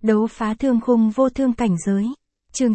Đấu phá thương khung vô thương cảnh giới. Chương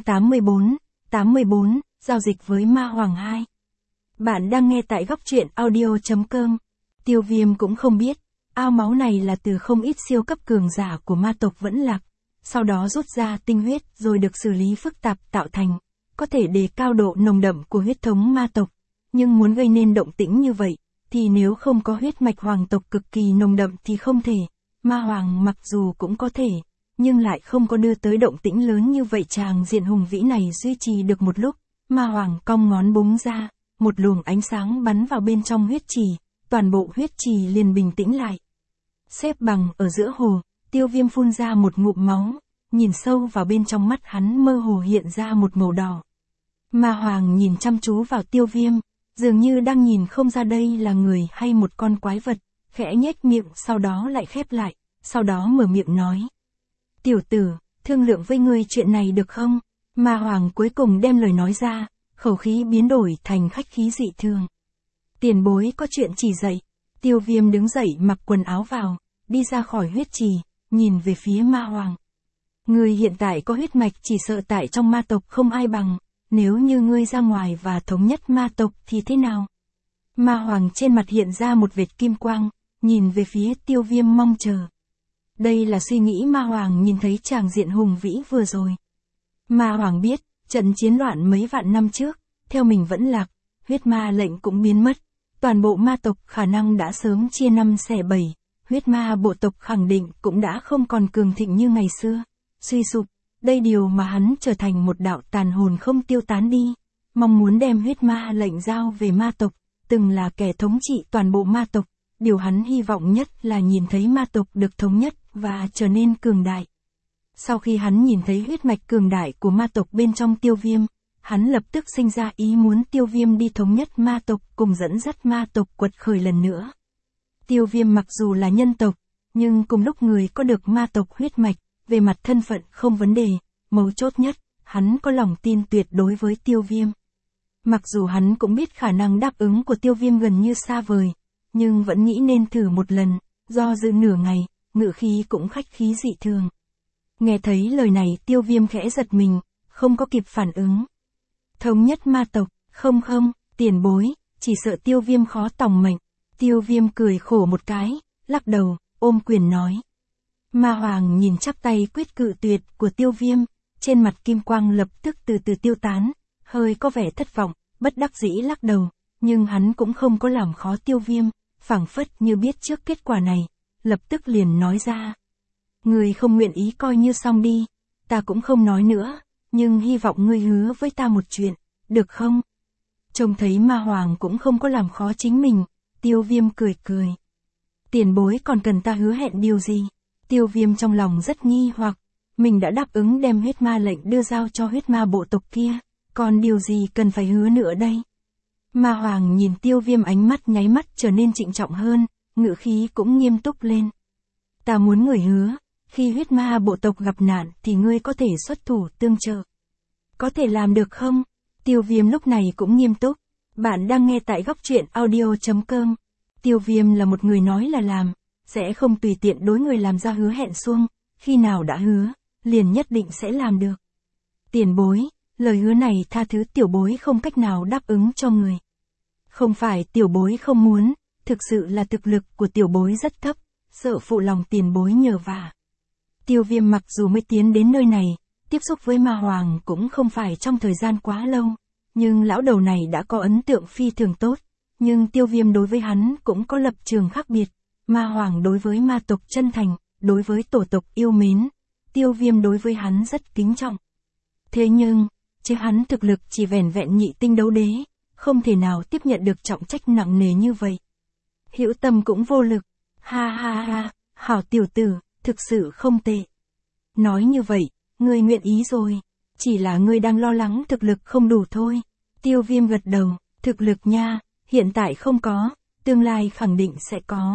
84, giao dịch với Ma Hoàng 2. Bạn đang nghe tại góc truyện audio.com. Tiêu Viêm cũng không biết, ao máu này là từ không ít siêu cấp cường giả của ma tộc Vẫn Lạc, sau đó rút ra tinh huyết rồi được xử lý phức tạp tạo thành, có thể đề cao độ nồng đậm của huyết thống ma tộc. Nhưng muốn gây nên động tĩnh như vậy, thì nếu không có huyết mạch hoàng tộc cực kỳ nồng đậm thì không thể. Ma Hoàng mặc dù cũng có thể, nhưng lại không có đưa tới động tĩnh lớn như vậy. Tràng diện hùng vĩ này duy trì được một lúc, Ma Hoàng cong ngón búng ra, một luồng ánh sáng bắn vào bên trong huyết trì, toàn bộ huyết trì liền bình tĩnh lại. Xếp bằng ở giữa hồ, Tiêu Viêm phun ra một ngụm máu, nhìn sâu vào bên trong mắt hắn mơ hồ hiện ra một màu đỏ. Ma Hoàng nhìn chăm chú vào Tiêu Viêm, dường như đang nhìn không ra đây là người hay một con quái vật, khẽ nhếch miệng sau đó lại khép lại, sau đó mở miệng nói. Tiểu tử, thương lượng với ngươi chuyện này được không? Ma Hoàng cuối cùng đem lời nói ra, khẩu khí biến đổi thành khách khí dị thường. Tiền bối có chuyện chỉ dạy. Tiêu Viêm đứng dậy mặc quần áo vào, đi ra khỏi huyết trì, nhìn về phía Ma Hoàng. Ngươi hiện tại có huyết mạch chỉ sợ tại trong ma tộc không ai bằng, nếu như ngươi ra ngoài và thống nhất ma tộc thì thế nào? Ma Hoàng trên mặt hiện ra một vệt kim quang, nhìn về phía Tiêu Viêm mong chờ. Đây là suy nghĩ Ma Hoàng nhìn thấy tràng diện hùng vĩ vừa rồi. Ma Hoàng biết, trận chiến loạn mấy vạn năm trước, theo mình Vẫn Lạc, huyết ma lệnh cũng biến mất. Toàn bộ ma tộc khả năng đã sớm chia năm xẻ bảy, huyết ma bộ tộc khẳng định cũng đã không còn cường thịnh như ngày xưa. Suy sụp, đây điều mà hắn trở thành một đạo tàn hồn không tiêu tán đi. Mong muốn đem huyết ma lệnh giao về ma tộc, từng là kẻ thống trị toàn bộ ma tộc. Điều hắn hy vọng nhất là nhìn thấy ma tộc được thống nhất và trở nên cường đại. Sau khi hắn nhìn thấy huyết mạch cường đại của ma tộc bên trong Tiêu Viêm, hắn lập tức sinh ra ý muốn Tiêu Viêm đi thống nhất ma tộc cùng dẫn dắt ma tộc quật khởi lần nữa. Tiêu Viêm mặc dù là nhân tộc, nhưng cùng lúc người có được ma tộc huyết mạch, về mặt thân phận không vấn đề, mấu chốt nhất, hắn có lòng tin tuyệt đối với Tiêu Viêm. Mặc dù hắn cũng biết khả năng đáp ứng của Tiêu Viêm gần như xa vời, nhưng vẫn nghĩ nên thử một lần, do dự nửa ngày, ngữ khí cũng khách khí dị thường. Nghe thấy lời này Tiêu Viêm khẽ giật mình, không có kịp phản ứng. Thống nhất ma tộc, không, tiền bối, chỉ sợ Tiêu Viêm khó tòng mệnh. Tiêu Viêm cười khổ một cái, lắc đầu, ôm quyền nói. Ma Hoàng nhìn chắp tay quyết cự tuyệt của Tiêu Viêm, trên mặt kim quang lập tức từ từ tiêu tán, hơi có vẻ thất vọng, bất đắc dĩ lắc đầu, nhưng hắn cũng không có làm khó Tiêu Viêm, phảng phất như biết trước kết quả này, lập tức liền nói ra. Ngươi không nguyện ý coi như xong đi, ta cũng không nói nữa, nhưng hy vọng ngươi hứa với ta một chuyện, được không? Trông thấy Ma Hoàng cũng không có làm khó chính mình, Tiêu Viêm cười cười. Tiền bối còn cần ta hứa hẹn điều gì? Tiêu Viêm trong lòng rất nghi hoặc, mình đã đáp ứng đem huyết ma lệnh đưa giao cho huyết ma bộ tộc kia, còn điều gì cần phải hứa nữa đây? Ma Hoàng nhìn Tiêu Viêm ánh mắt nháy mắt trở nên trịnh trọng hơn, ngữ khí cũng nghiêm túc lên. Ta muốn người hứa, khi huyết ma bộ tộc gặp nạn thì ngươi có thể xuất thủ tương trợ. Có thể làm được không? Tiêu Viêm lúc này cũng nghiêm túc. Bạn đang nghe tại góc truyện audio.com. Tiêu Viêm là một người nói là làm, sẽ không tùy tiện đối người làm ra hứa hẹn suông, khi nào đã hứa, liền nhất định sẽ làm được. Tiền bối, lời hứa này tha thứ tiểu bối không cách nào đáp ứng cho người. Không phải tiểu bối không muốn, thực sự là thực lực của tiểu bối rất thấp, sợ phụ lòng tiền bối nhờ vả. Tiêu Viêm mặc dù mới tiến đến nơi này, tiếp xúc với Ma Hoàng cũng không phải trong thời gian quá lâu, nhưng lão đầu này đã có ấn tượng phi thường tốt, nhưng Tiêu Viêm đối với hắn cũng có lập trường khác biệt. Ma Hoàng đối với ma tộc chân thành, đối với tổ tộc yêu mến, Tiêu Viêm đối với hắn rất kính trọng. Thế nhưng, chứ hắn thực lực chỉ vẻn vẹn nhị tinh đấu đế, không thể nào tiếp nhận được trọng trách nặng nề như vậy. Hữu Tâm cũng vô lực, ha, hảo tiểu tử, thực sự không tệ. Nói như vậy, ngươi nguyện ý rồi, chỉ là ngươi đang lo lắng thực lực không đủ thôi. Tiêu Viêm gật đầu, thực lực nha, hiện tại không có, tương lai khẳng định sẽ có.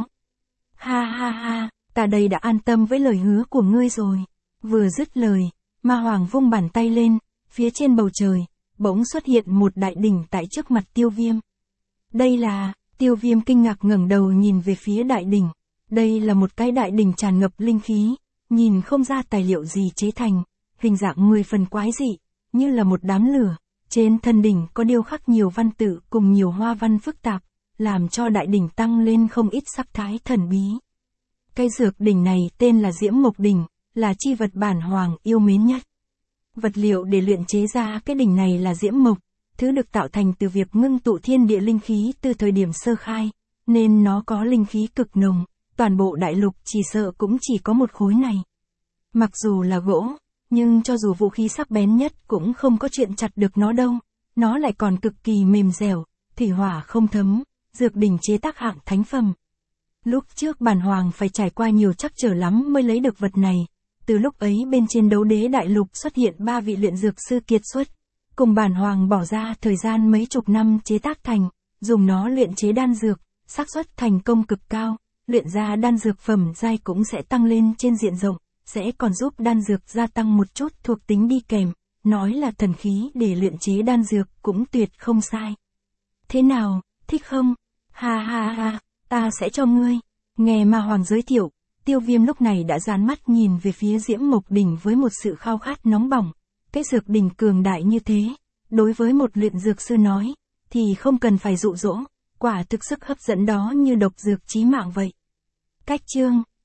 Ha, ta đây đã an tâm với lời hứa của ngươi rồi. Vừa dứt lời, Ma Hoàng vung bàn tay lên, phía trên bầu trời, bỗng xuất hiện một đại đỉnh tại trước mặt Tiêu Viêm. Đây là, Tiêu Viêm kinh ngạc ngẩng đầu nhìn về phía đại đỉnh. Đây là một cái đại đỉnh tràn ngập linh khí, nhìn không ra tài liệu gì chế thành, hình dạng 10 phần quái dị, như là một đám lửa. Trên thân đỉnh có điêu khắc nhiều văn tự cùng nhiều hoa văn phức tạp, làm cho đại đỉnh tăng lên không ít sắc thái thần bí. Cây dược đỉnh này tên là Diễm Mộc Đỉnh, là chi vật bản hoàng yêu mến nhất. Vật liệu để luyện chế ra cái đỉnh này là diễm mộc, thứ được tạo thành từ việc ngưng tụ thiên địa linh khí từ thời điểm sơ khai, nên nó có linh khí cực nồng, toàn bộ đại lục chỉ sợ cũng chỉ có một khối này. Mặc dù là gỗ, nhưng cho dù vũ khí sắc bén nhất cũng không có chuyện chặt được nó đâu, nó lại còn cực kỳ mềm dẻo, thủy hỏa không thấm, dược đỉnh chế tác hạng thánh phẩm. Lúc trước bản hoàng phải trải qua nhiều trắc trở lắm mới lấy được vật này. Từ lúc ấy bên trên đấu đế đại lục xuất hiện 3 vị luyện dược sư kiệt xuất, cùng bản hoàng bỏ ra thời gian mấy chục năm chế tác thành, dùng nó luyện chế đan dược, xác suất thành công cực cao, luyện ra đan dược phẩm giai cũng sẽ tăng lên trên diện rộng, sẽ còn giúp đan dược gia tăng một chút thuộc tính đi kèm, nói là thần khí để luyện chế đan dược cũng tuyệt không sai. Thế nào, thích không? Ha ha ha, ta sẽ cho ngươi. Nghe Ma Hoàng giới thiệu, Tiêu Viêm lúc này đã dán mắt nhìn về phía Diễm Mộc Đỉnh với một sự khao khát nóng bỏng. Cái dược đỉnh cường đại như thế, đối với một luyện dược sư nói, thì không cần phải dụ dỗ, quả thực sức hấp dẫn đó như độc dược chí mạng vậy. Cách chương